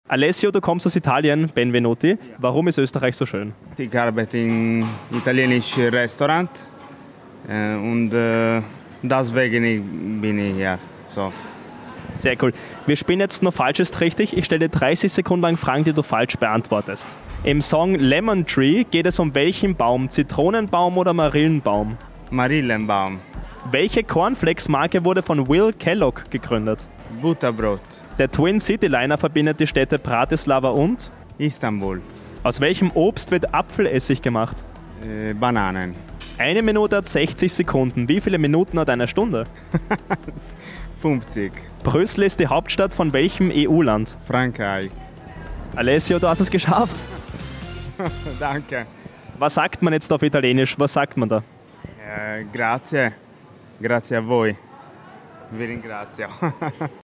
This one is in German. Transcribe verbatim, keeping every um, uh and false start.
Alessio, du kommst aus Italien, Benvenuti. Warum ist Österreich so schön? Ich arbeite in italienischen Restaurant äh, und äh, deswegen bin ich hier. So. Sehr cool. Wir spielen jetzt noch Falsches richtig. Ich stelle dir dreißig Sekunden lang Fragen, die du falsch beantwortest. Im Song Lemon Tree geht es um welchen Baum? Zitronenbaum oder Marillenbaum? Marillenbaum. Welche Cornflakes-Marke wurde von Will Kellogg gegründet? Butterbrot. Der Twin City Liner verbindet die Städte Bratislava und? Istanbul. Aus welchem Obst wird Apfelessig gemacht? Äh, Bananen. Eine Minute hat sechzig Sekunden. Wie viele Minuten hat eine Stunde? fünfzig. Brüssel ist die Hauptstadt von welchem E U-Land? Frankreich. Alessio, du hast es geschafft. Danke. Was sagt man jetzt auf Italienisch? Was sagt man da? Äh, grazie. Grazie a voi. Vi ringrazio.